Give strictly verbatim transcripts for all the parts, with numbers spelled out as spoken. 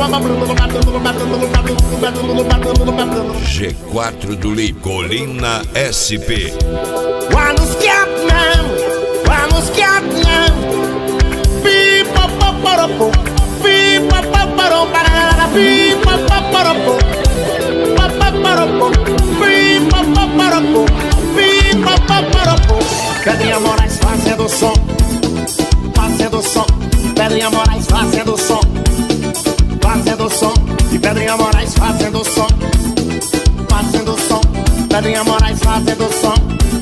G quatro do Li, Colina S P. Vamos Scatman, vamos Scatman. Pipa paparopo, pipa paparopo, pipa paparopo, paparopo, pipa paparopo, pipa paparopo. Pedrinha Moraes fazendo som, fazendo som. Pedrinha Moraes fazendo som, fazendo som. E Pedrinha Moraes fazendo som, fazendo som. Pedrinha Moraes fazendo som.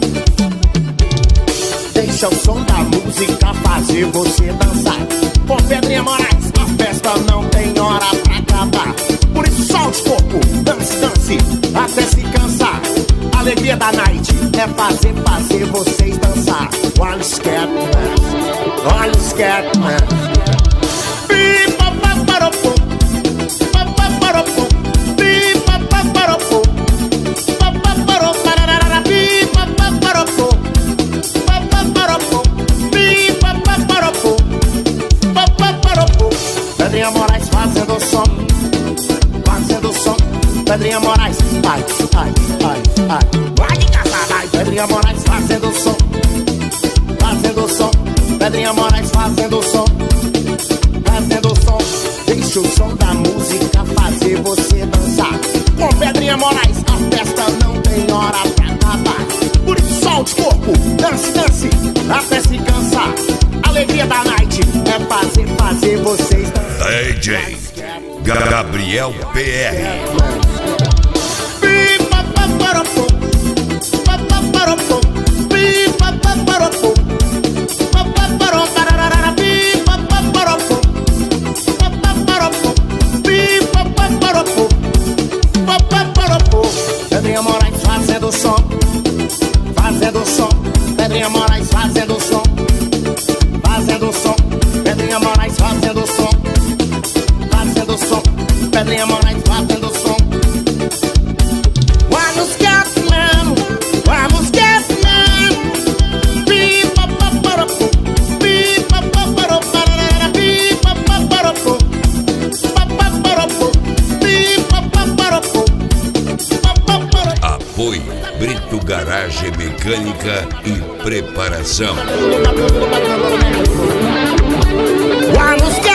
Deixa o som da música fazer você dançar. Com Pedrinha Moraes, a festa não tem hora pra acabar. Por isso solte o corpo, dance, dance, até se cansar. A alegria da night é fazer, fazer vocês dançar. Olha o Scatman, olha o Scatman. Pipa paparopo, paparopo, pipa paparopo, paparopo, pipa paparopo, paparopo, pipa paparopo, paparopo. Pedrinha Moraes fazendo som, fazendo som. Pedrinha Moraes, ai, ai, ai, ai. Vai de casa, vai. Pedrinha Moraes fazendo som, fazendo som. Pedrinha Moraes fazendo som, fazendo som. Deixa o som da música fazer você dançar. Com Pedrinha Moraes, a festa não tem hora pra acabar. Por isso solte o corpo, dance, dance, até se cansar. A alegria da night é fazer, fazer vocês dançar. D J Gabriel P R. Pipa paparopo, paparopo, pipa paparopo, paparopo, pipa paparopo, paparopo, pipa paparopo, paparopo. Pedrinha Moraes fazendo som, fazendo som. Pedrinha Moraes fazendo som, fazendo som. Pedrinha Moraes fazendo som, fazendo som. Pedrinha Moraes fazendo som. Vamos Scatman, vamos Scatman. Pipa paparopo, pipa paparopo, pipa paparopo, paparopo, pipa paparopo, paparopo. Apoio Brito Garagem Mecânica e Preparação. Vamos Scatman.